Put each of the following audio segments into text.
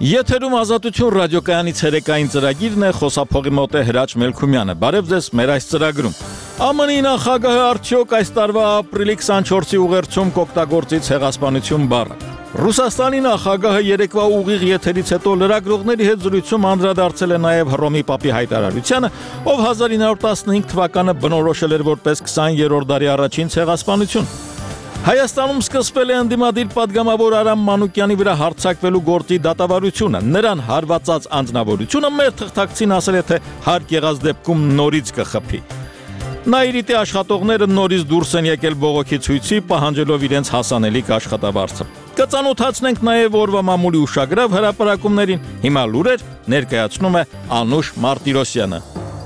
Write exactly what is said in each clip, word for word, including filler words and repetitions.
Եթերում ազատություն ռադիոկայանից հերեկային ծրագիրն է, խոսափողի մոտ է Հրաչ Մելքումյանը։ Բարև ձեզ մեր այս ծրագրում։ ԱՄՆ-ի նախագահը արդյոք այս տարվա ապրիլի քսանչորսի ուղերձում կօգտագործի ցեղասպանություն բառը։ Ռուսաստանի նախագահը երեկվա ուղիղ եթերից հետո լրագրողների հետ զրույցում անդրադարձել է նաև Հռոմի Պապի հայտարարությանը, ով հազար ինը հարյուր տասնհինգ թվականը բնորոշել էր որպես քսաներորդ դարի առաջին ցեղասպանություն։ Հայաստանում սկսվել է ընդդիմադիր պատգամավոր Արամ Մանուկյանի վրա հարձակվելու գործի դատավարությունը։ Նրան հարվածած անձնավորությունը մեր թղթակցին ասել է, թե հարկ եղած դեպքում նորից կխփի։ Նաիրիտի աշխատողները նորից դուրս են եկել բողոքի ցույցի, պահանջելով իրենց հասանելիք աշխատավարձը։ Կծանոթացնենք նաև օրվա մամուլի ուշագրավ հրապարակումներին։ Հիմա լուրեր ներկայացնում է Անուշ Մարտիրոսյանը։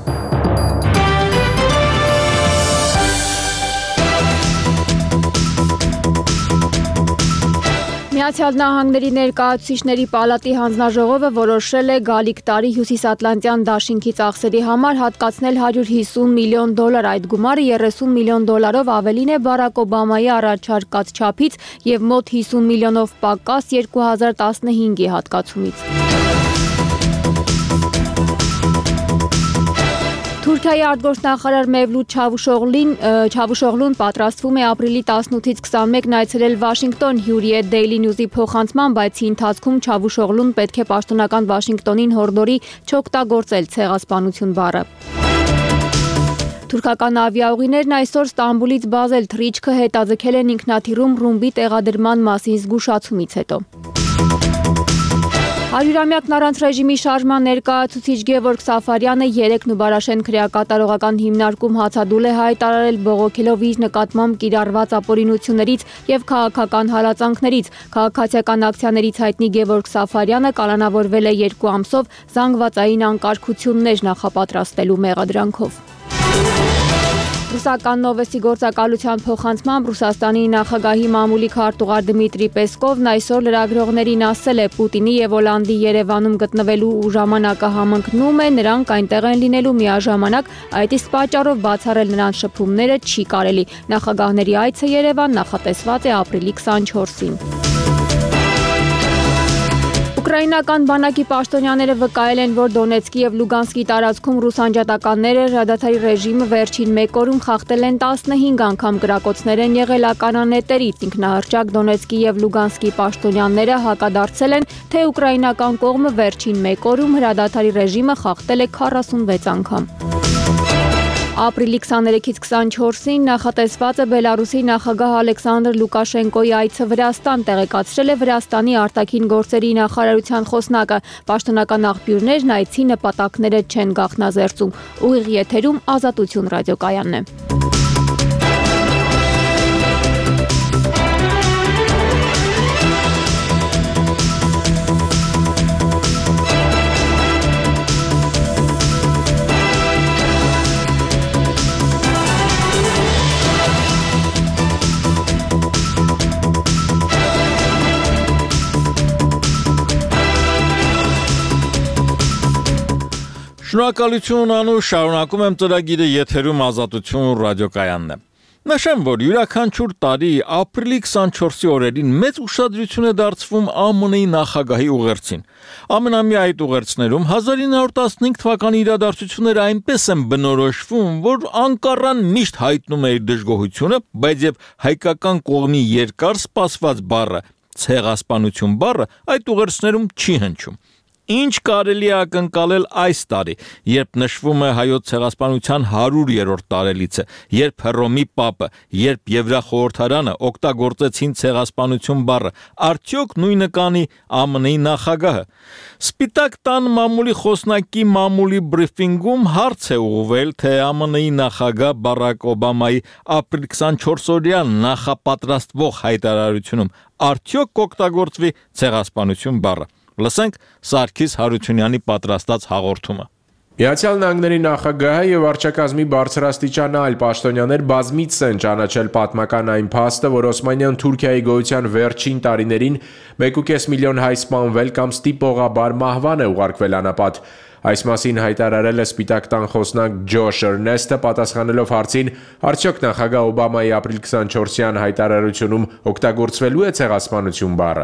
Միացյալ Նահանգների ներկայացուցիչների պալատի հանձնաժողովը որոշել է գալիք տարի Հյուսիսատլանտյան դաշինքի ծախսերի համար հատկացնել հարյուր հիսուն միլիոն դոլար, այդ գումարը երեսուն միլիոն դոլարով ավելին է Բարակ Օբամայի առաջարկած չափից և մոտ հիսուն միլիոնով պակաս երկու հազար տասնհինգի հատկացումից։ Թուրքիայի արտգործնախարար Մևլութ Չավուշօղլուն պատրաստվում է ապրիլի տասնութից քսանմեկն այցելել Վաշինգտոն հյուրի է Daily News-ի փոխանցմամբ, այցի ընթացքում Չավուշօղլուն պետք է պաշտոնական Վաշինգտոնին հորդորի չօգտագործել ցեղասպանություն բառը։ Թուրքական ավիաուղիներն այսօր Ստամբուլից Բազել թռիչքը հետաձգել են ինքնաթիռում ռումբի տեղադրման մասին զգուշացումից հետո։ Հարյուրամյակն առանց ռեժիմի շարժման ներկայացուցիչ Գևորգ Սաֆարյանը երեկ Նուբարաշեն քրեակատարողական հիմնարկում հացադուլ է հայտարարել, բողոքելով իր նկատմամբ կիրառված ապօրինություններից և քաղաքական հալածանքներից։ Քաղաքացիական ակցիաներից հայտնի Գևորգ Սաֆարյանը կալանավորվել է երկու ամսով զանգվածային անկարգություններ նախապատրաստելու մեղադրանքով։ Ռուսական Նովոստի գործակալության փոխանցմամբ Ռուսաստանի նախագահի մամուլի քարտուղար Դմիտրի Պեսկովն այսօր լրագրողներին ասել է, Պուտինի և Օլանդի Երևանում գտնվելու ժամանակը համընկնում է, նրանք այնտեղ են լինելու միաժամանակ, այդ իսկ պատճառով բացառել նրանց շփումները չի կարելի։ Նախագահների այցը Երևան նախատեսված է ապրիլի քսանչորսին։ Ուկրաինական բանակի պաշտոնյաները վկայել են, որ Դոնեցկի և Լուգանսկի տարածքում ռուս անջատականները հրադադարի ռեժիմը վերջին մեկ օրում խախտել են տասնհինգ անգամ կրակոցներ են եղել ականանետերից։ Ինքնահռչակ Դոնեցկի և Լուգանսկի պաշտոնյաները հակադարձել են, թե ուկրաինական կողմը վերջին մեկ օրում հրադադարի ռեժիմը խախտել է քառասունվեց անգամ։ Ապրիլի քսաներեքից քսանչորսին նախատեսված է Բելարուսի նախագահ Ալեքսանդր Լուկաշենկոյի այցը Վրաստան, տեղեկացրել է Վրաստանի արտաքին գործերի նախարարության խոսնակը։ Պաշտոնական աղբյուրներն այցի նպատակները չեն գաղտնազերծում։ Ուղիղ եթերում Ազատություն ռադիոկայանն է։ Շնորհակալություն Անուշ, շարունակում եմ ծրագիրը եթերում Ազատություն ռադիոկայանն է։ Նշեմ, որ յուրաքանչյուր տարի ապրիլի քսանչորսի օրերին մեծ ուշադրություն է դարձվում ԱՄՆ-ի նախագահի ուղերձին։ Ամենամյա այդ ուղերձներում հազար ինը հարյուր տասնհինգ թվականի իրադարձությունները այնպես են բնորոշվում, որ Անկարան միշտ հայտնում է իր դժգոհությունը, բայց եւ հայկական կողմի երկար սպասված բառը ցեղասպանություն բառը այդ ուղերձներում չի հնչում։ Ինչ կարելի է ակնկալել այս տարի, երբ նշվում է հայոց ցեղասպանության հարյուրերորդ տարելիցը, երբ Հռոմի Պապը, երբ Եվրախորհրդարանը օգտագործեցին ցեղասպանություն բառը, արդյոք նույնը կանի ԱՄՆ-ի նախագահը։ Սպիտակ տան մամուլի խոսնակի մամուլի բրիֆինգում հարց է ուղղվել, թե ԱՄՆ-ի նախագահ Բարակ Օբամայի ապրիլի քսանչորսօրյա նախապատրաստվող հայտարարությունում արդյոք կօգտագործվի ցեղասպանություն բառը։ Լսենք Սարգիս Հարությունյանի պատրաստած հաղորդումը։ Միացյալ Նահանգների նախագահը եւ վարչակազմի բարձրաստիճան այլ պաշտոնյաներ բազմիցս են ճանաչել պատմական այն փաստը, որ Օսմանյան Թուրքիայի գոյության վերջին տարիներին մեկ ու կես միլիոն հայ սպանվել կամ ստիպողաբար մահվան է ուղարկվել անապատ։ Այս մասին հայտարարել է Սպիտակ տան խոսնակ Ջո Շըրնեստը, պատասխանելով հարցին, արդյոք նախագահ Օբամայի ապրիլ քսանչորսյան հայտարարությունում օգտագործվելու է ցեղասպանություն բառը։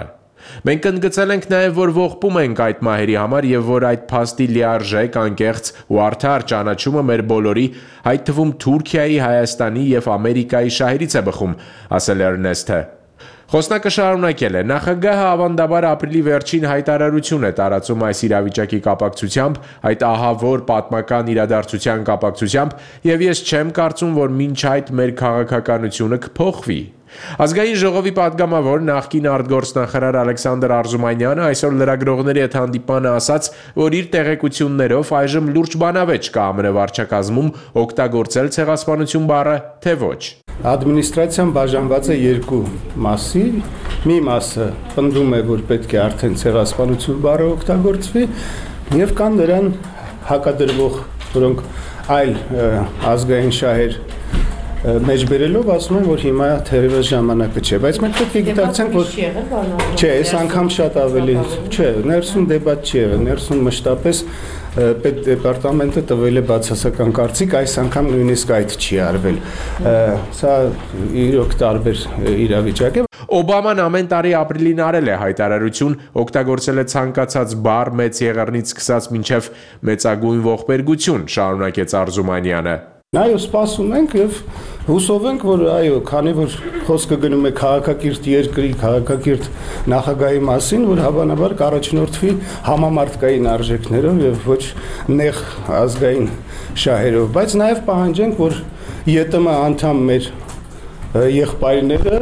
Մենք ընդգծել ենք նաև, որ ողբում ենք այդ մահերի համար եւ որ այդ փաստի լիարժեք, անկեղծ ու արդար ճանաչումը մեր բոլորի, այդ թվում Թուրքիայի, Հայաստանի եւ Ամերիկայի շահերից է բխում, ասել է Էրնեստը։ Խոսնակը շարունակել է. նախագահը ավանդաբար ապրիլի վերջին հայտարարություն է տարածում այս իրավիճակի կապակցությամբ, այդ ահավոր պատմական իրադարձության կապակցությամբ, եւ ես չեմ կարծում, որ մինչ այդ մեր քաղաքականությունը կփոխվի։ Ազգային ժողովի պատգամավոր նախկին արտգործնախարար Ալեքսանդր Արզումանյանը այսօր լրագրողների հետ հանդիպմանը ասաց, որ իր տեղեկություններով այժմ լուրջ բանավեճ կա ԱՄՆ վարչակազմում օգտագործել ցեղասպանություն բառը, թե ոչ։ Ադմինիստրացիան բաժանված է երկու մասի, մի մասը պնդում է, որ պետք է արդեն ցեղասպանություն բառը օգտագործվի, եւ կան նրան հակադրվող, որոնք այլ ազգային շահեր մեջբերելով ասում են, որ հիմա թերևս ժամանակը չէ, բայց մենք պետք է գիտակցենք, որ չէ, այս անգամ շատ ավելի չէ, ներսում դեբատ չի եղել, ներսում մշտապես պետդեպարտամենտը տվել է բացասական կարծիք, այս անգամ նույնիսկ այդ չի արվել։ Սա իրոք տարբեր իրավիճակ է։ Օբաման ամեն տարի ապրիլին արել է հայտարարություն, օգտագործել է ցանկացած բառ մեծ եղեռնից սկսած մինչև մեծագույն ողբերգություն, շարունակեց Արզումանյանը։ Այո, սպասում ենք եւ հուսով ենք, որ այո, քանի որ խոսքը գնում է քաղաքակիրթ երկրի, քաղաքակիրթ նախագահի մասին, որ հավանաբար կառաջնորդվի համամարտկային արժեքներով եւ ոչ նեղ ազգային շահերով, բայց նաեւ պահանջենք, որ ԵՏՄ անդամ մեր եղբայրները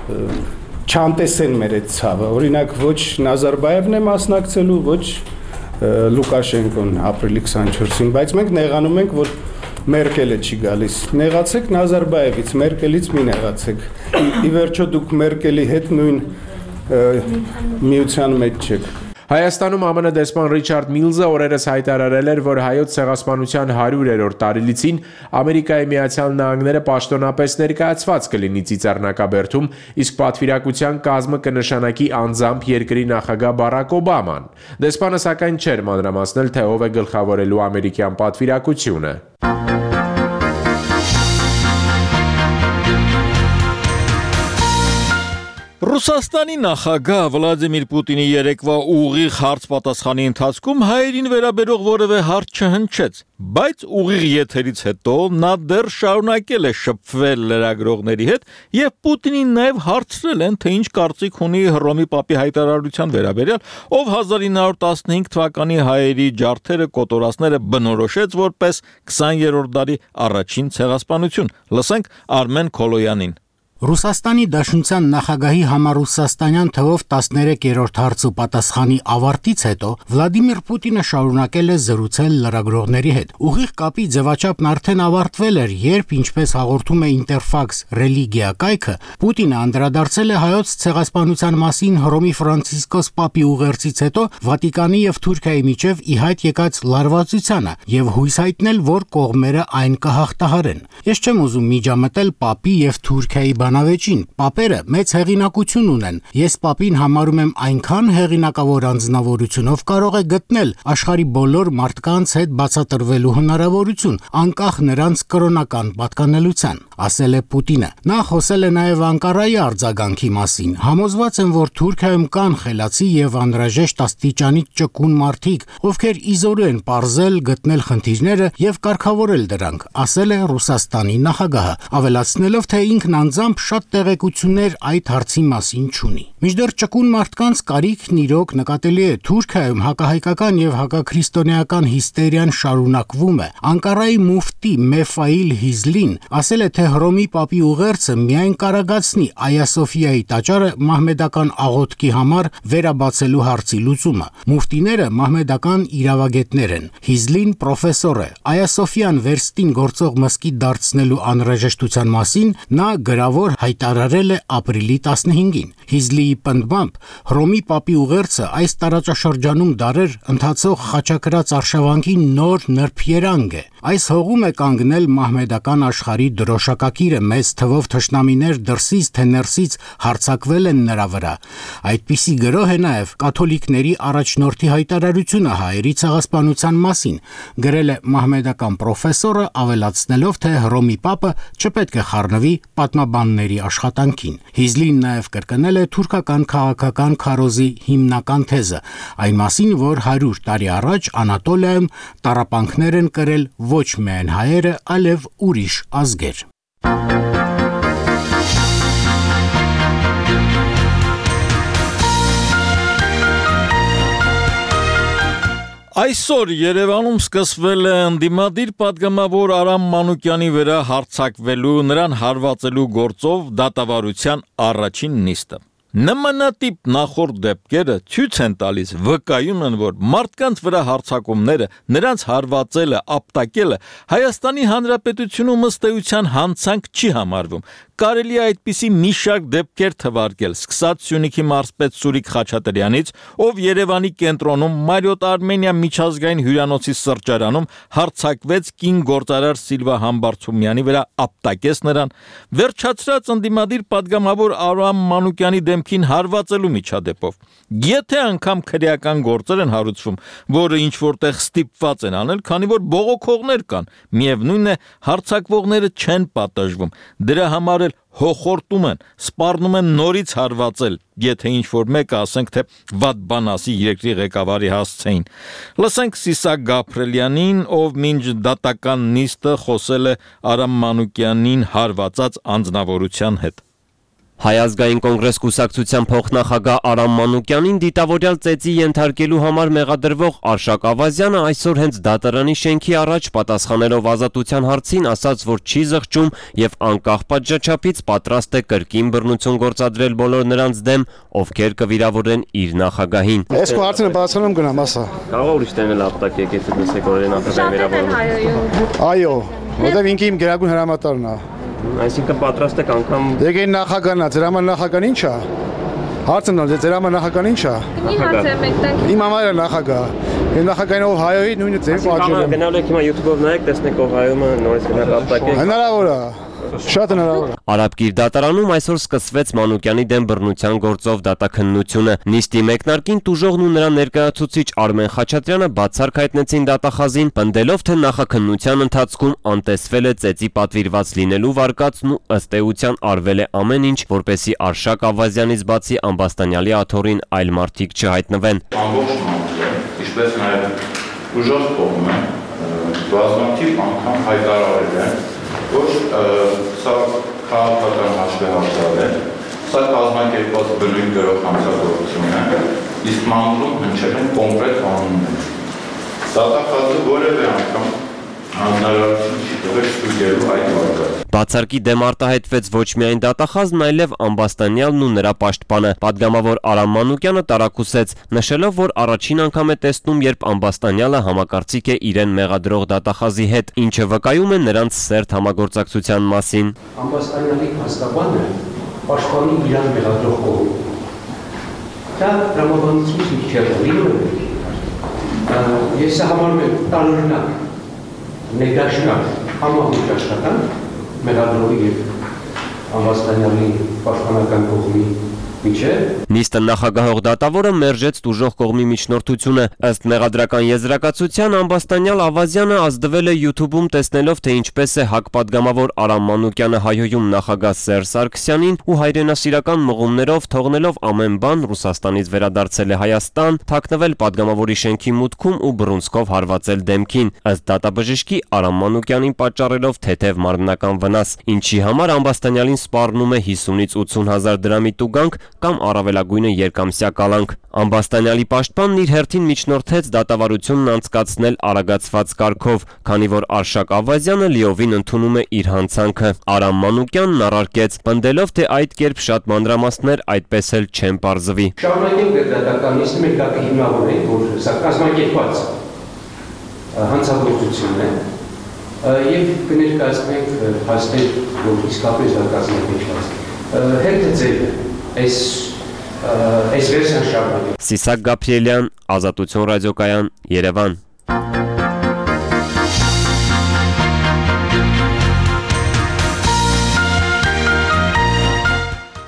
չանտեսեն մեր այդ ցավը, օրինակ ոչ Նազարբաևն է մասնակցելու, ոչ Լուկաշենկոն ապրիլի քսանչորսին, բայց մենք նեղանում ենք, որ Մերկելը չի գալիս։ Նեղացեք Նազարբաևից, Մերկելից մի նեղացեք։ Ի վերջո դուք Մերկելի հետ նույն միության մեջ չեք։ Հայաստանում ԱՄՆ դեսպան Ռիչարդ Միլզը օրերս հայտարարել էր, որ հայոց ցեղասպանության հարյուրերորդ տարելիցին Ամերիկայի Միացյալ Նահանգները պաշտոնապես ներկայացված կլինի ծիծեռնակաբերդում, իսկ պատվիրակության կազմը կնշանակի անձամբ երկրի նախագահ Բարակ Օբաման։ Դեսպանը սակայն չէր մանրամասնել, թե ով է գլխավորելու ամերիկյան պատվիրակությունը։ Ռուսաստանի նախագահ Վլադիմիր Պուտինի երեկվա ուղիղ հարց-պատասխանի ընթացքում հայերին վերաբերող որևէ հարց չհնչեց, բայց ուղիղ եթերից հետո նա դեռ շարունակել է շփվել լրագրողների հետ եւ Պուտինին նաեւ հարցրել են, թե ինչ կարծիք ունի Հռոմի Պապի հայտարարության վերաբերյալ, ով հազար ինը հարյուր տասնհինգ թվականի հայերի ջարդերը, կոտորածները բնորոշեց որպես քսաներորդ դարի առաջին ցեղասպանություն։ Լսենք Արմեն Քոլոյանին։ Ռուսաստանի Դաշնության նախագահի համառուսաստանյան թվով տասներեքերորդ հարց ու պատասխանի ավարտից հետո Վլադիմիր Պուտինը շարունակել է զրուցել լրագրողների հետ։ Ուղիղ կապի ձևաչափն արդեն ավարտվել էր, երբ, ինչպես հաղորդում է Interfax Ռելիգիա կայքը, Պուտինը անդրադարձել է հայոց ցեղասպանության մասին Հռոմի Ֆրանցիսկոս Պապի ուղերձից հետո Վատիկանի եւ Թուրքիայի միջև ի հայտ եկած լարվածությանը եւ հույս հայտնել, որ կողմերը այն կհաղթահարեն։ Ես չեմ ուզում միջամտել Պապի եւ Թուրքիայի բանավեճին, պապերը մեծ հեղինակություն ունեն։ Ես Պապին համարում եմ այնքան հեղինակավոր անձնավորությունով կարող է գտնել աշխարհի բոլոր մարդկանց հետ բացատրվելու հնարավորություն, անկախ նրանց կրոնական պատկանելության, ասել է Պուտինը։ Նա խոսել է նաև Անկարայի արձագանքի մասին։ Համոզված եմ, որ Թուրքիայում կան խելացի եւ անհրաժեշտ աստիճանի ճկուն մարդիկ, ովքեր իզորու են պարզել, գտնել խնդիրները եւ կարգավորել դրանք, ասել է Ռուսաստանի նախագահը, ավելացնելով, թե ինքն անձամբ շատ տեղեկություններ այդ հարցի մասին չունի։ Մինչդեռ ճկուն մարդկանց կարիքն իրոք նկատելի է Թուրքիայում հակահայկական եւ հակաքրիստոնեական հիստերիան շարունակվում է։ Անկարայի մուֆտի Մեֆայիլ Հիզլին ասել է, թե Հռոմի Պապի ուղերձը միայն կարագացնի Այա Սոֆիայի տաճարը մահմեդական աղոթքի համար վերաբացելու հարցի լուծումը։ Մուֆտիները մահմեդական իրավագետներ են։ Հիզլին պրոֆեսոր է։ Այա Սոֆիան վերստին գործող մզկիթ դարձնելու անհրաժեշտության մասին նա գրավոր հայտարարել է ապրիլի տասնհինգին։ Հիզլիի պնդմամբ Հռոմի Պապի ուղերձը այս տարածաշրջանում դարեր ընթացող խաչակրած արշավանքի նոր նրբերանգ է։ Այս հողում է կանգնել մահմեդական աշխարհի դրոշակակիրը, մեծ թվով թշնամիներ դրսից թե ներսից հարձակվել են նրա վրա։ Այդպիսի գրոհ է նաև կաթոլիկների առաջնորդի հայտարարությունը հայերի ցեղասպանության մասին, գրել է մահմեդական պրոֆեսորը, ավելացնելով, թե Հռոմի Պապը չպետք է խառնվի պատմաբանների անդամների աշխատանքին։ Հիզլին նաև կրկնել է թուրքական քաղաքական քարոզի հիմնական թեզը, այն մասին, որ հարյուր տարի առաջ Անատոլիայում տառապանքներ են կրել ոչ միայն հայերը, այլև ուրիշ ազգեր։ Այսօր Երևանում սկսվել է ընդդիմադիր պատգամավոր Արամ Մանուկյանի վրա հարձակվելու, նրան հարվածելու գործով դատավարության առաջին նիստը։ Նմանատիպ նախորդ դեպքերը ցույց են տալիս, վկայում են, որ մարդկանց վրա հարձակումները, նրանց հարվածելը, ապտակելը Հայաստանի Հանրապետությունում ըստ էության հանցանք չի համարվում։ Կարելի է այդպիսի մի շարք դեպքեր թվարկել, սկսած Սյունիքի մարզպետ Սուրիկ Խաչատրյանից, ով Երևանի կենտրոնում Մարիոթ Արմենիա միջազգային հյուրանոցի սրճարանում հարձակվեց կին գործարար Սիլվա Համբարձումյանի վրա, ապտակեց նրան, վերջացրած ընդդիմադիր պատգամավոր Արամ Մանուկյանի դեմքին հարվածելու միջադեպով։ Եթե անգամ քրեական գործեր են հարուցվում, որը ինչ որտեղ ստիպված են անել, քանի որ բողոքողներ կան, միևնույն է, հարձակվողները չեն պատժվում, դրա համար հոխորտում են, սպառնում են նորից հարվածել, եթե ինչ-որ մեկը ասենք, թե վատ բան ասի երկրի ղեկավարի հասցեին։ Լսենք Սիսակ Գաբրելյանին, ով մինչ դատական նիստը խոսել է Արամ Մանուկյանին հարվածած անձնավորության հետ։ Հայ ազգային կոնգրես կուսակցության փոխնախագահ Արամ Մանուկյանին դիտավորյալ ծեծի ենթարկելու համար մեղադրվող Արշակ Ավազյանը այսօր հենց դատարանի շենքի առաջ պատասխանելով ազատության հարցին ասաց, որ չի զղջում եւ անկախ պատժաչափից պատրաստ է կրկին բռնություն գործադրել բոլոր նրանց դեմ, ովքեր կվիրավորեն իր նախագահին։ Այս քո հարցը պատասխանում գնամ, ասա։ Կարող է ուրիշ տանել ապտակեք, եթե դասեք օրեր նախագահի վիրավորում։ Այո, որտեղ ինքը իմ գերագույն հրամանատարն է։ Այսինքն պատրաստ եք անգամ Դեգեն նախագահն է, ձեր համար նախագահն ի՞նչ է։ Հարցն է, ձեր համար նախագահն ի՞նչ է։ Մի հարց է մենք տանք։ Իմ համարը նախագահ։ Իմ նախագահին ով հայոյի նույնը ձեր պատժել եմ։ Գնալ եք հիմա YouTube-ով նայեք, տեսնեք ով հայումը նորից գնաք ապտակեք։ Հնարավոր է։ Շատ հնարավոր է։ Արաբկիր դատարանում այսօր սկսվեց Մանուկյանի դեմ բռնության գործով դատաքննությունը։ Նիստի մեկնարկին տուժողն ու նրա ներկայացուցիչ Արմեն Խաչատրյանը բացառք հայտնեցին դատախազին, պնդելով, թե նախաքննության ընթացքում անտեսվել է ծեծի պատվիրված լինելու վարկածն ու ըստ էության արվել է ամեն ինչ, որպեսզի Արշակ Ավազյանից բացի Ամբաստանյալի աթոռին այլ մարդիկ չհայտնվեն։ Ամբողջ մարդը, ինչպես նաև ուժեղ կողմը, բազմաթիվ անգամ հայտարարել են, որ սա քաղաքական հաշվեհարցալ է, սա կազմակերպված բնույթ գրող հանցագործություն է, իսկ մամուլում հնչել են կոնկրետ անուններ։ Դատախազը որևէ անգամ հանրարարություն չի տվել ստուգելու այդ վարկածը։ Բացարկի դեմ արտահայտվեց ոչ միայն դատախազն, այլև Ամբաստանյալն ու նրա պաշտպանը։ Պատգամավոր Արամ Մանուկյանը տարակուսեց, նշելով, որ առաջին անգամ է տեսնում, երբ Ամբաստանյալը համակարծիք է իրեն մեղադրող դատախազի հետ, ինչը վկայում է նրանց սերտ համագործակցության մասին։ Ամբաստանյալի փաստաբանը պաշտպանի իրան մեղադրող կողմը։ Դա դրամաբանությունից մի քիչ լինում է։ Ես համարում եմ տարօրինակ ներդաշնակ համահունչ աշխատանք մեղադրողի և Ամբաստանյալի պաշտպանական կողմի միջև։ Նիստը նախագահող դատավորը մերժեց տուժող կողմի միջնորդությունը։ Ըստ մեղադրական եզրակացության Ամբաստանյալ Ավազյանը ազդվել է YouTube-ում տեսնելով, թե ինչպես է ՀԱԿ պատգամավոր Արամ Մանուկյանը հայհոյում նախագահ Սերժ Սարգսյանին ու հայրենասիրական մղումներով թողնելով ամեն բան Ռուսաստանից վերադարձել է Հայաստան, թաքնվել պատգամավորի շենքի մուտքում ու բռունցքով հարվածել դեմքին, ըստ դատաբժշկի Արամ Մանուկյանին պատճառելով թեթև մարմնական վնաս, ինչի համար Ամբաստանյալին սպառնում է հիսունից ութսուն հազար դրամի տուգանք կամ առավելագույնը երկամսյա կալանք։ Ամբաստանյալի պաշտպանն իր հերթին միջնորդեց դատավարությունն անցկացնել արագացված կարգով, քանի որ Արշակ Ավազյանը լիովին ընդունում է իր հանցանքը։ Արամ Մանուկյանն առարկեց, պնդելով, թե այդ կերպ շատ մանրամասներ այդպես էլ չեն պարզվի։ Շարունակենք դատական նիստը, մենք դա կհիմնավորենք, որ սա կազմակերպված հանցագործություն է, եւ կներկայացնենք փաստեր, որ իսկապես դա կազմակերպված է։ Հետը ձեր այս այս վերսիան շարունակենք։ Սիսակ Գաբրելյան, Ազատություն ռադիոկայան, Երևան։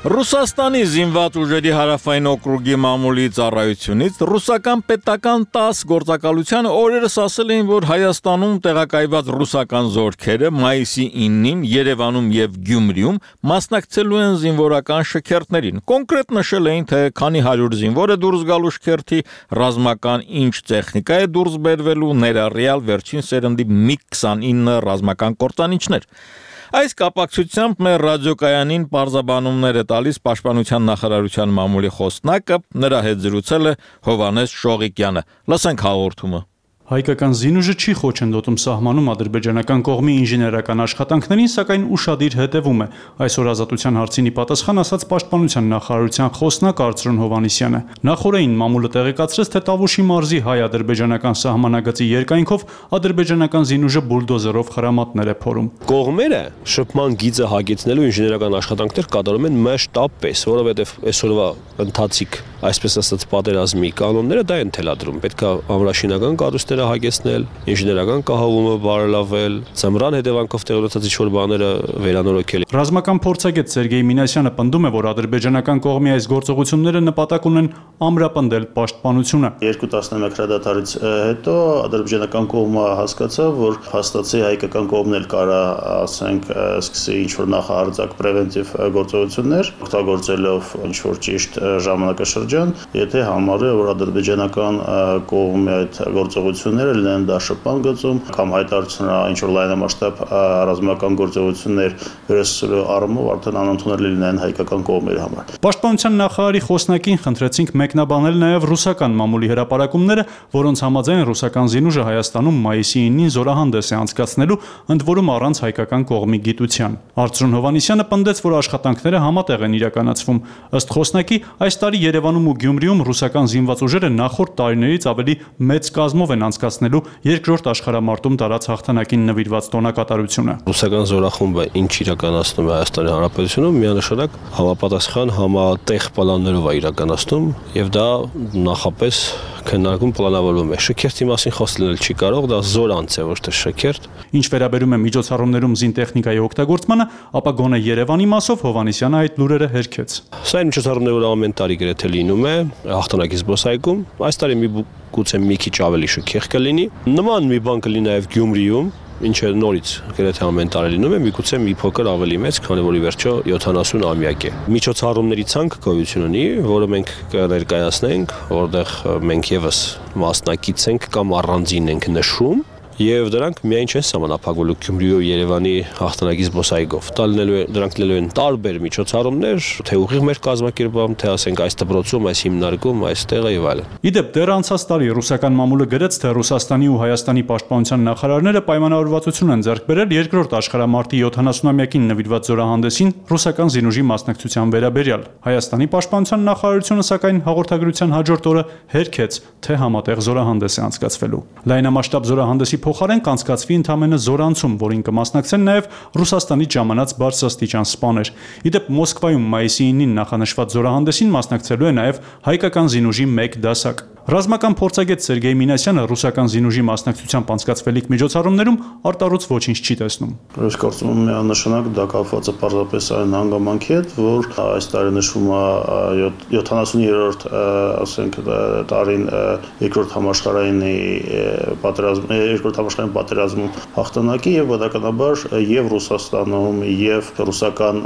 Ռուսաստանի զինված ուժերի հարավային օկրուգի մամուլի ծառայությունից ռուսական պետական տաս գործակալության օրերս ասել էին, որ Հայաստանում տեղակայված ռուսական զորքերը մայիսի իննին Երևանում եւ Գյումրիում մասնակցելու են զինվորական շքերթներին։ Կոնկրետ նշել էին, թե քանի հարյուր զինվոր է դուրս գալու շքերթի, ռազմական ինչ տեխնիկա է դուրս բերվելու, ներառյալ վերջին սերնդի միգ քսանինը ռազմական կործանիչներ։ Այս կապակցությամբ մեր ռադիոկայանին պարզաբանումներ է տալիս Պաշտպանության նախարարության մամուլի խոսնակը, նրա հետ զրուցել է Հովհաննես Շողիկյանը։ Լսենք հաղորդումը։ Հայկական զինուժը չի խոչընդոտում սահմանում ադրբեջանական կողմի ինժեներական աշխատանքներին, սակայն ուշադիր հետևում է։ Այսօր ազատության հարցինի պատասխան ասաց Պաշտպանության նախարարության խոսնակ Արծրուն Հովհաննիսյանը։ Նախորդին մամուլը տեղեկացրեց, թե Տավուշի մարզի հայ-ադրբեջանական սահմանագծի երկայնքով ադրբեջանական զինուժը բուլդոզերով խրամատներ է փորում։ Կողմերը շփման գիծը հագեցնելու ինժեներական աշխատանքներ կատարում են մասշտաբպես, որովհետև այսօրվա ընթացիկ, այսպես ասած, պատերազմի կանոնները դա են թելադրում։ Պետք է ամրաշինական կառույցներ հագեցնել, ինժեներական կահավորումը բարելավել, ծմրան հետևանքով տեղի ինչ-որ բաները վերանորոգել։ Ռազմական փորձագետ Սերգեյ Մինասյանը պնդում է, որ ադրբեջանական կողմի այս գործողությունները նպատակ ունեն ամրապնդել պաշտպանությունը։ Երկու տասնմեկ հրադադարից հետո ադրբեջանական կողմը հասկացավ, որ փաստացի հայկական կողմն էլ կարա, ասենք, սկսի ինչ-որ նախահարձակ պրևենտիվ գործողություններ, օգտագործելով ինչ-որ ճիշտ ժամանակաշրջան, եթե համարի, որ ադրբեջանական կողմի այդ գործողությունները լինեն դաշտպան գծում կամ հայտարարությունները ինչ-որ լայնամասշտաբ ռազմական գործողություններ վերահսկելու առումով արդեն անընդունելի լինեն հայկական կողմերի համար։ Պաշտպանության նախարարի խոսնակին խնդրեցինք մեկնաբանել նաև ռուսական մամուլի հրապարակումները, որոնց համաձայն ռուսական զինուժը Հայաստանում մայիսի իննին զորահանդես է անցկացնելու, ընդ որում առանց հայկական կողմի գիտության։ Արծրուն Հովհաննիսյանը պնդեց, որ աշխատանքները համատեղ են իրականացվում։ Ըստ խոսնակի, այս տարի Երևանում ու Գյումրիում ռուսական զինված ուժերը նախորդ տարիներից ավելի մեծ կազմով են անցկացնելու երկրորդ աշխարհամարտում տարած հաղթանակին նվիրված տոնակատարությունը։ Ռուսական զորախումբը ինչ իրականացնում է Հայաստանի Հանրապետությունում, միանշանակ համապատասխան համատեղ պլաններով է իրականացնում եւ դա նախապես քննարկում պլանավորվում է։ Շքերթի մասին խոսել չի կարող, դա զորանց է, ոչ թե շքերթ։ Ինչ վերաբերում է միջոցառումներում զինտեխնիկայի օգտագործմանը, ապա գոնե Երևանի մասով Հովհաննիսյանը այդ լուրերը հերքեց։ Սա այն միջոցառումները, որ ամեն տարի գրեթե լինում է հաղթանակի զբոսայգում, այս տարի մի գուցե մի քիչ ավելի շքեղ կլինի։ Նման մի բան կլինի նաև Գյումրիում, ինչը նորից գրեթե ամեն տարի լինում է, միգուցե մի փոքր ավելի մեծ, քանի որ ի վերջո յոթանասուն ամյակ է։ Միջոցառումների ցանկ գոյություն ունի, որը մենք կներկայացնենք, որտեղ մենք եւս մասնակից ենք կամ առանձին ենք նշում, եւ դրանք միայն չեն սահմանափակվելու Գյումրիի ու Երևանի հաղթանակի զբոսայգով։ Դա լինելու է, դրանք լինելու են տարբեր միջոցառումներ, թե ուղիղ մեր կազմակերպում, թե ասենք այս դպրոցում, այս հիմնարկում, այստեղ եւ այլն։ Իդեպ դեռ անցած տարի ռուսական մամուլը գրեց, թե Ռուսաստանի ու Հայաստանի պաշտպանության նախարարները պայմանավորվածություն են ձեռք բերել երկրորդ աշխարհամարտի յոթանասունամյակին նվիրված զորահանդեսին ռուսական զինուժի մասնակցության վերաբերյալ։ Հայաստանի պաշտպանության նախարարությունը սակայն հաղորդագրության հաջորդ օրը հերքեց, թե համատեղ զորահանդես է անցկացվելու։ Լայնամասշտաբ զորահանդեսի փոխարեն կանցկացվի ընդամենը զորանցում, որին կմասնակցեն նաև Ռուսաստանից ժամանած բարձրաստիճան սպաներ։ Իդեպ Մոսկվայում մայիսի իննին նախանշված զորահանդեսին մասնակցելու է նաև հայկական զինուժի մեկ դասակ։ Ռազմական փորձագետ Սերգեյ Մինասյանը ռուսական զինուժի մասնակցությամբ անցկացվելիք միջոցառումներում արտառոց ոչինչ չի տեսնում։ Ես կարծում եմ միանշանակ դա կապված է պարզապես այն հանգամանքի հետ, որ այս տարի նշվում է յոթանասուներորդ, ասենք, տարին երկրորդ համաշխարհային պատերազմ, երկրորդ համաշխարհային պատերազմում հաղթանակի եւ բնականաբար եւ Ռուսաստանում եւ ռուսական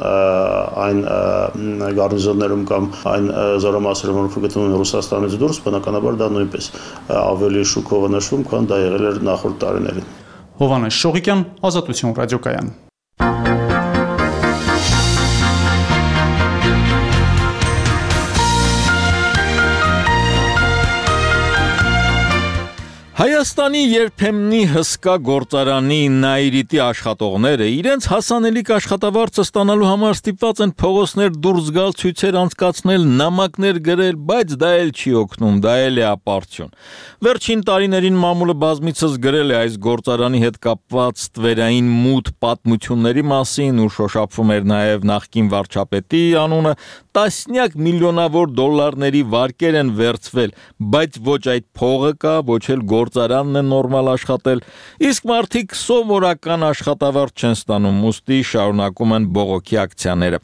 այն գարնիզոններում կամ այն զորամասերում, որ գտնվում են Ռուսաստանից դուրս, բնականաբար դա նույնպես ավելի շուկով նշվում, քան դա եղել էր նախորդ տարիներին։ Հովհաննես Շողիկյան, Ազատություն ռադիոկայան։ Հայաստանի երբեմնի հսկա գործարանի Նաիրիտի աշխատողները իրենց հասանելիք աշխատավարձը ստանալու համար ստիպված են փողոցներ դուրս գալ, ցույցեր անցկացնել, նամակներ գրել, բայց դա էլ չի օգնում, դա էլ է ապարդյուն։ Վերջին տարիներին մամուլը բազմիցս գրել է այս գործարանի հետ կապված տվերային մութ պատմությունների մասին ու շոշափվում էր նաև նախկին վարչապետի անունը, տասնյակ միլիոնավոր դոլարների վարկեր են վերցվել, բայց ոչ այդ փողը կա, ոչ էլ գործարանն է նորմալ աշխատել, իսկ մարդիկ սովորական աշխատավարձ չեն ստանում, ուստի շարունակում են բողոքի ակցիաները։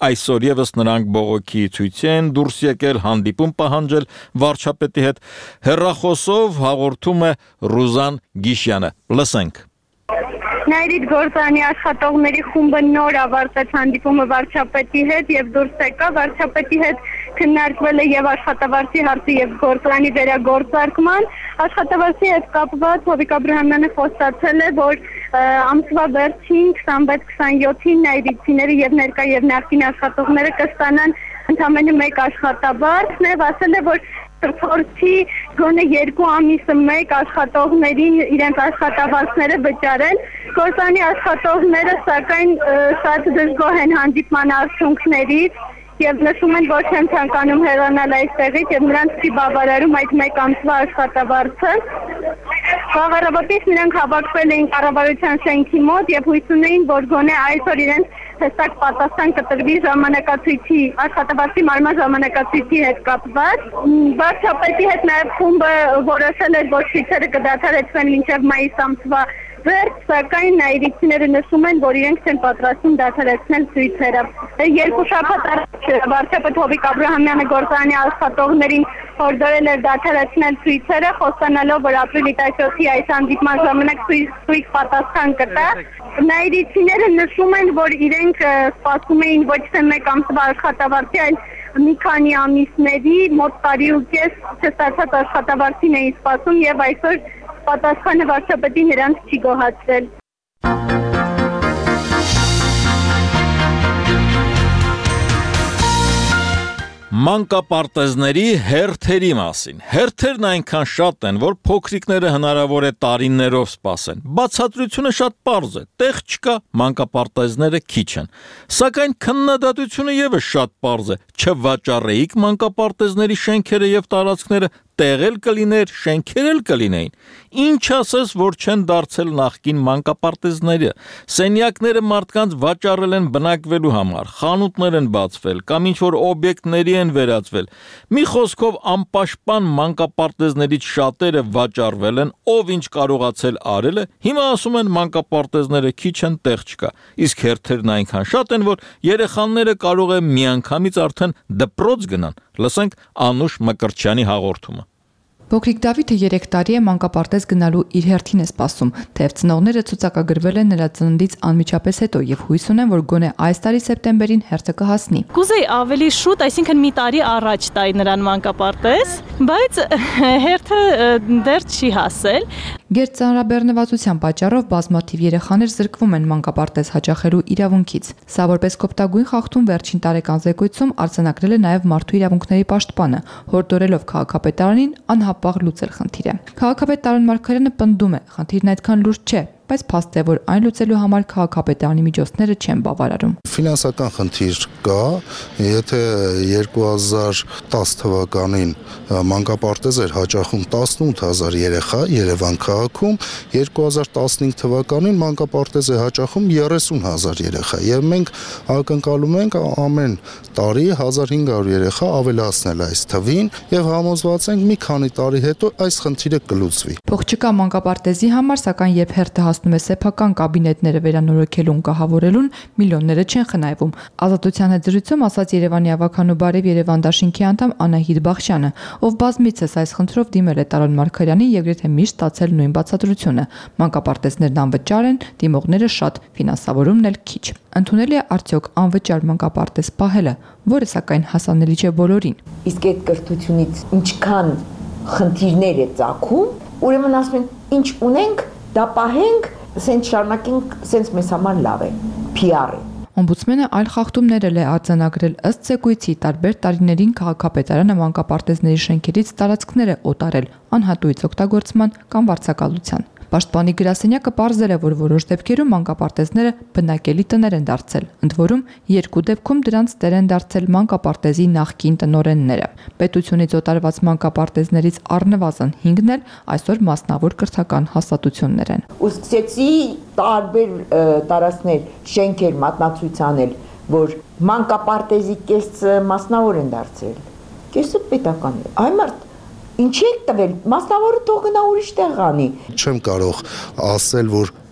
Այսօր եւս նրանք բողոքի ցույցի են դուրս եկել, հանդիպում պահանջել վարչապետի հետ։ Հեռախոսով հաղորդում է Ռուզան Գիշյանը։ Լսենք։ Նայրիտ գործանի աշխատողների խումբը նոր ավարտեց հանդիպումը վարչապետի հետ եւ դուրս եկա վարչապետի հետ քննարկվել է եւ աշխատավարձի հարցը եւ գործանի վերագործարկման աշխատավարձի հետ կապված Հովիկ Աբրահամյանը խոստացել է որ ամսվա վերջին քսանվեց քսանյոթին նայրիցիները եւ ներկա եւ նախկին աշխատողները կստանան ընդամենը մեկ աշխատավարձ եւ ասել է որ Փորձի գոնե երկու ամիսը մեկ աշխատողներին իրենց աշխատավարձները վճարել, գործանի աշխատողները սակայն շատ դժգոհ են հանդիպման արդյունքներից եւ նշում են, որ չեն ցանկանում հեռանալ այստեղից եւ նրանց չի բավարարում այդ մեկ ամսվա աշխատավարձը։ Խաղաղապետից նրանք հավաքվել էին կառավարության շենքի մոտ եւ հույս ունեին, որ գոնե այսօր իրենց հստակ պատասխան կտրվի ժամանակացույցի աշխատավարձի մարման ժամանակացույցի հետ կապված։ Վարչապետի հետ նաև խումբը որոշել էր, որ ցույցերը կդադարեցվեն մինչև մայիս ամսվա վերջ, սակայն նայրիցիները նշում են, որ իրենք չեն պատրաստվում դադարեցնել ցույցերը։ Երկու շաբաթ առաջ վարչապետ Հովիկ Աբրահամյանը գործարանի աշխատողներին հորդորել էր դադարեցնել ցույցերը, խոստանալով, որ ապրիլի տասնյոթի այս հանդիպման ժամանակ ցույց պատասխան կտա։ Նայրիցիները նշում են, որ իրենք սպասում էին ոչ թե մեկ ամսվա աշխատավարձի, այլ մի քանի ամիսների մոտ տարի ու կես չստացած աշխատավարձին էին սպասում եւ այսօր պատասխանը վարչապետի նրանց չի գոհացրել։ Մանկապարտեզների հերթերի մասին։ Հերթերն այնքան շատ են, որ փոքրիկները հնարավոր է տարիներով սպասեն։ Բացատրությունը շատ պարզ է։ Տեղ չկա, մանկապարտեզները քիչ են։ Սակայն քննադատությունը եւս շատ պարզ է։ Չվաճառեիք մանկապարտեզների շենքերը եւ տարածքները, տեղ էլ կլիներ, շենքեր էլ կլինեին։ Ինչ ասես, որ չեն դարձել նախկին մանկապարտեզները։ Սենյակները մարդկանց վաճառել են բնակվելու համար, խանութներ են բացվել կամ ինչ-որ օբյեկտների են վերածվել։ Մի խոսքով անպաշտպան մանկապարտեզներից շատերը վաճառվել են, ով ինչ կարողացել արել է, հիմա ասում են մանկապարտեզները քիչ են, տեղ չկա։ Իսկ հերթերն այնքան շատ են, որ երեխաները կարող է միանգամից արդեն դպրոց գնան։ Լսենք Անուշ Մկրտչյանի հաղորդումը։ Փոքրիկ Դավիթը երեք տարի է մանկապարտեզ գնալու իր հերթին է սպասում, թեև ծնողները ցուցակագրվել են նրա ծննդից անմիջապես հետո եւ հույս ունեն, որ գոնե այս տարի սեպտեմբերին հերթը կհասնի։ Կուզեի ավելի շուտ, այսինքն մի տարի առաջ տայի նրան մանկապարտեզ, բայց հերթը դեռ չի հասել։ Գերծանրաբեռնվածության պատճառով բազմաթիվ երեխաներ զրկվում են մանկապարտեզ հաճախելու իրավունքից։ Սա որպես կոպտագույն խախտում վերջին տարեկան զեկույցում արձանագրել է նաև մարդու իրավունքների պաշտպանը, հորդորելով քաղաքապետարանին անհապաղ լուծել խնդիրը։ Քաղաքապետ Տարոն Մարգարյանը պնդում է, խնդիրն այդքան լուրջ չէ, բայց փաստ է, որ այն լուծելու համար քաղաքապետարանի միջոցները չեն բավարարում։ Ֆինանսական խնդիր կա, եթե երկու հազար տասը թվականին մանկապարտեզ էր հաճախում տասնութ հազար երեխա Երևան քաղաքում, երկու հազար տասնհինգ թվականին մանկապարտեզ է հաճախում երեսուն հազար երեխա, եւ մենք ակնկալում ենք ամեն տարի հազար հինգ հարյուր երեխա ավելացնել այս թվին եւ համոզված ենք մի քանի տարի հետո այս խնդիրը կլուծվի։ Փող չկա մանկապարտեզի համար, սակայն երբ հերթը հասնում է սեփական կաբինետները վերանորոգելուն կահավորելուն, միլիոնները չեն խնայվում։ Ազատության հետ զրույցում ասաց Երևանի ավականու բարև Երևան դաշինքի անդամ Անահիտ Բախշյանը, ով բազմիցս այս խնդրով դիմել է Տարոն Մարգարյանին եւ գրեթե միշտ ստացել նույն բացատրությունը։ Մանկապարտեզներն անվճար են, դիմողները շատ, ֆինանսավորումն էլ քիչ։ Ընդունելի է արդյոք անվճար մանկապարտեզ պահելը, որը սակայն հասանելի չէ բոլորին։ Իսկ այդ կրթությունից ինչքան խնդիրներ է ծագում, ուրեմն ասում են, ինչ ունենք, դա պահենք, սենց շարունակենք, սենց մեզ համար լավ է, Փի Ար է։ Օմբուդսմենը այլ խախտումներ էլ է արձանագրել ըստ զեկույցի տարբեր տարիներին քաղաքապետարանը մանկապարտեզների շենքերից տարածքներ է օտարել անհատույց օգտագործման կամ վարձակալության։ Պաշտպանի գրասենյակը պարզել է, որ որոշ դեպքերում մանկապարտեզները բնակելի տներ են դարձել, ընդ որում երկու դեպքում դրանց տեր են դարձել մանկապարտեզի նախկին տնօրենները։ Պետությունից օտարված մանկապարտեզներից առնվազն հինգն էլ այսօր մասնավոր կրթական հաստատություններ են։ Ու սկսեցի տարբեր տարածքներ, շենքեր մատնացույցանել, որ մանկապարտեզի կեսը մասնավոր են դարձել, կեսը պետական է։ Այ մարդ Ինչ եք տվել, մասնավորը թող գնա ուրիշ տեղ անի։ Չեմ կարող ասել, որ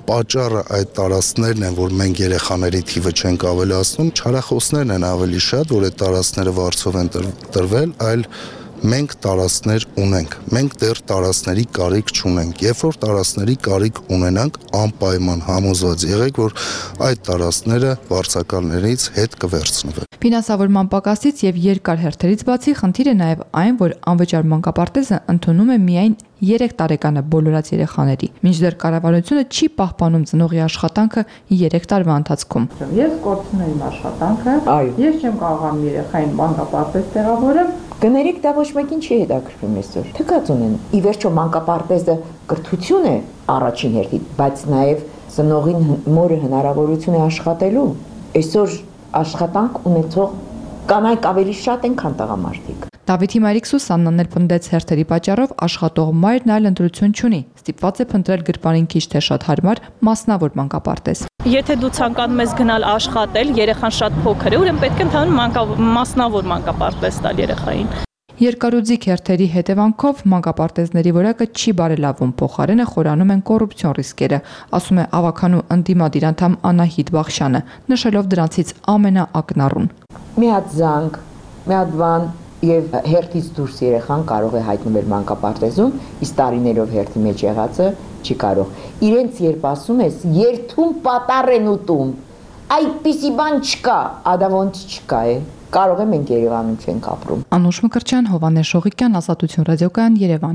պատճառը այդ տարածքներն են, որ մենք երեխաների թիվը չենք ավելացնում, չարախոսներն են ավելի շատ, որ այդ տարածքները վարձով են տրվել, այլ մենք տարածքներ ունենք, մենք դեռ տարածքների կարիք չունենք, երբ որ տարածքների կարիք ունենանք, անպայման համոզված եղեք, որ այդ տարածքները վարձակալներից հետ կվերցնվեն։ Ֆինանսավորման պակասից եւ երկար հերթերից բացի խնդիր է նաեւ այն, որ անվճար մանկապարտեզը ընդունում է միայն երեք տարեկանը բոլորած երեխաների, մինչդեռ կառավարությունը չի պահպանում ծնողի աշխատանքը երեք տարվա ընթացքում։ Ես կորցնում եմ աշխատանքը, ես չեմ կարողանում երեխային մանկապարտեզ տեղավորեմ։ Կներեք, դա ոչ մեկին չի հետաքրքրում այսօր։ Թքած ունեն։ Ի վերջո մանկապարտեզը կրթություն է առաջին հերթին, բայց նաև ծնողին մորը հնարավորություն է աշխատելու։ Այսօր աշխատանք ունեցող կանայք ավելի շատ են, քան տղամարդիկ։ Դավիթի մայրիկ Սուսաննան էլ պնդեց հերթերի պատճառով աշխատող մայրն այլ ընտրություն չունի, ստիպված է փնտրել գրպանին քիչ թե շատ հարմար մասնավոր մանկապարտեզ։ Եթե դու ցանկանում ես գնալ աշխատել, երեխան շատ փոքր է, ուրեմն պետք է ընդհանուր մասնավոր մանկապարտեզ տալ երեխային։ Երկարուձիգ հերթերի հետևանքով մանկապարտեզների որակը չի բարելավում, փոխարենը խորանում են կոռուպցիոն ռիսկերը, ասում է ավականու ընդդիմադիր անդամ Անահիտ Բախշյանը, նշելով դրանցից ամենաակնառուն։ Մի հատ զանգ, մի հատ բան եւ հերթից դուրս երեխան կարող է հայտնվել մանկապարտեզում, իսկ տարիներով հերթի մեջ եղածը չի կարող։ Իրենց երբ ասում ես, երթում պատառ են ուտում, այդպիսի բան չկա, ադավոնց չկա է։ Կարող է մենք Երևանում չենք ապրում։ Անուշ Մկրտչյան, Հովհաննես Շողիկյան, Ազատություն ռադիոկայան, Երևան։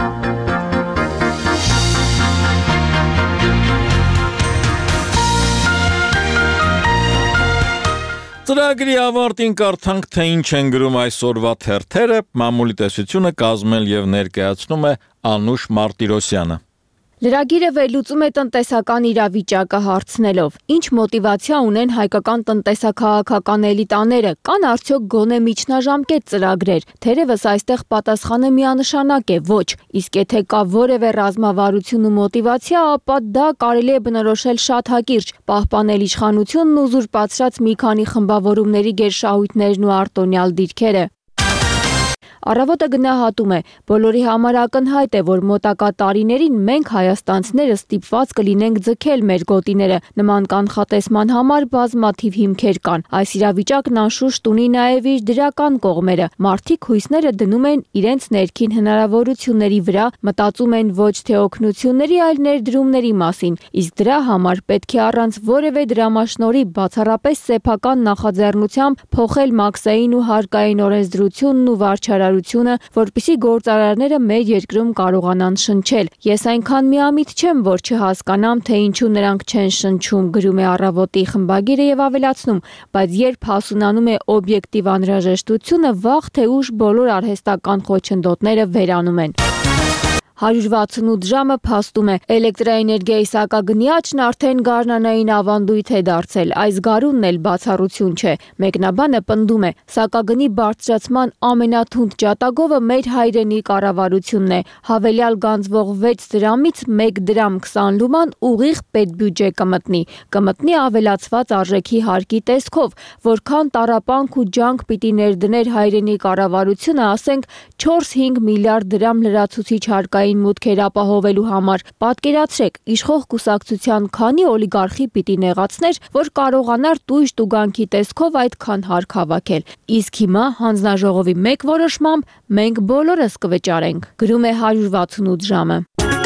Ծրագրի ավարտին կարդանք, թե ինչ են գրում այսօրվա թերթերը, մամուլի տեսությունը կազմել եւ ներկայացնում է Անուշ Մարտիրոսյանը։ Լրագիրը վերլուծում է տնտեսական իրավիճակը հարցնելով. Ինչ մոտիվացիա ունեն հայկական տնտեսաքաղաքական էլիտաները, կան արդյոք գոնե միջնաժամկետ ծրագրեր, թերևս այստեղ պատասխանը միանշանակ է, ոչ, իսկ եթե կա որևէ ռազմավարություն ու մոտիվացիա, ապա դա կարելի է բնորոշել շատ հակիրճ, պահպանել իշխանությունն ու զուրպացրած մի քանի խմբավորումների գերշահույթներն ու արտոնյալ դիրքերը։ Առավոտը գնահատում է, բոլորի համար ակնհայտ է, որ մոտակա տարիներին մենք հայաստանցիները ստիպված կլինենք ձգել մեր գոտիները, նման կանխատեսման համար բազմաթիվ հիմքեր կան։ Այս իրավիճակն անշուշտ ունի նաև իր դրական կողմերը։ Մարդիկ հույսները դնում են իրենց ներքին հնարավորությունների վրա, մտածում են ոչ թե օգնությունների, այլ ներդրումների մասին, իսկ դրա համար պետք է առանց որևէ դրամաշնորհի բացառապես սեփական նախաձեռնությամբ փոխել մաքսային ու հարկային օրենսդրությունն ու վարչարարությունը, որպեսզի գործարարները մեր երկրում կարողանան շնչել։ Ես այնքան միամիտ չեմ, որ չհասկանամ, թե ինչու նրանք չեն շնչում, գրում է Առավոտի խմբագիրը եւ ավելացնում, բայց երբ հասունանում է օբյեկտիվ անհրաժեշտությունը, վաղ թե ուշ բոլոր արհեստական խոչընդոտները վերանում են։ հարյուր վաթսունութ ժամը փաստում է, էլեկտրաէներգիայի սակագնի աճն արդեն գարնանային ավանդույթ է դարձել, այս գարունն էլ բացառություն չէ։ Մեկնաբանը պնդում է, սակագնի բարձրացման ամենաթունդ ջատագովը մեր հայրենի կառավարությունն է, հավելյալ գանձվող վեց դրամից մեկ դրամ քսան լուման ուղիղ պետբյուջե կմտնի, կմտնի ավելացված արժեքի հարկի տեսքով, որքան տառապանք ու ջանք պիտի ներդներ հայրենի կառավարությունը, ասենք չորս-հինգ միլիարդ դրամ լրացուցիչ հարկային մուտքեր ապահովելու համար։ Պատկերացրեք, իշխող կուսակցության քանի օլիգարխի պիտի նեղացներ, որ կարողանար տույժ տուգանքի տեսքով այդքան հարկ հավաքել։ Իսկ հիմա հանձնաժողովի մեկ որոշմամբ մենք բոլորս կվճարենք, գրում է հարյուր վաթսունութ ժամը։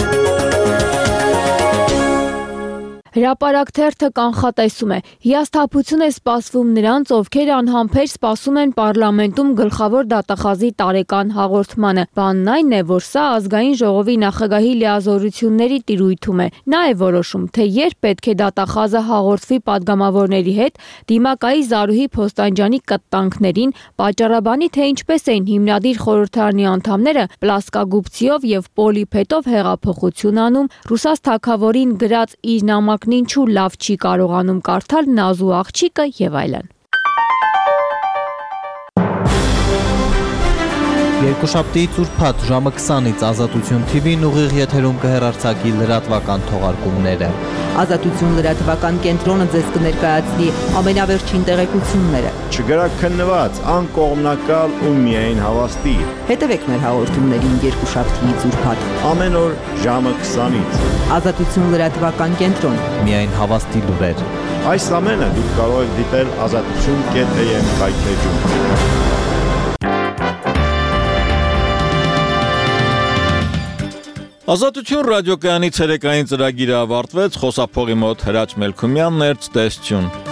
Հրապարակ թերթը կանխատեսում է. հիասթափություն է սպասվում նրանց, ովքեր անհամբեր սպասում են պարլամենտում գլխավոր դատախազի տարեկան հաղորդմանը։ Բանն այն է, որ սա ազգային ժողովի նախագահի լիազորությունների տիրույթում է։ Նա է որոշում, թե երբ պետք է դատախազը հաղորդվի падգամավորների հետ, դիմակայի Զարուհի Փոստանջյանի կտտանքներին, պատճառաբանի, թե ինչպես էին հիմնադիր խորհրդարանի անդամները պլասկագուբցիով եւ պոլիփետով հեղափոխություն անում, Ռուսաց թագավորին գրած իր նամակ ինչու լավ չի կարողանում կարդալ Նազու աղջիկը եւ այլն։ Երկուշաբթիից ուրբաթ ժամը քսանից Ազատություն թի վին ուղիղ եթերում կհեռարձակի լրատվական թողարկումները։ Ազատություն լրատվական կենտրոնը ձեզ կներկայացնի ամենավերջին տեղեկությունները։ Չգրաքննված, անկողմնակալ ու միայն հավաստի։ Հետևեք մեր հաղորդումներին երկուշաբթիից ուրբաթ ամեն օր ժամը քսանից։ Ազատություն լրատվական կենտրոն։ Միայն հավաստի լուրեր։ Այս ամենը դուք կարող եք դիտել ազատություն կետ am կայքեջում։ Ազատություն ռադիոկայանի ցերեկային ծրագիրը ավարտվեց, խոսափողի մոտ Հրաչ Մելքումյանն էր, ցտեսություն։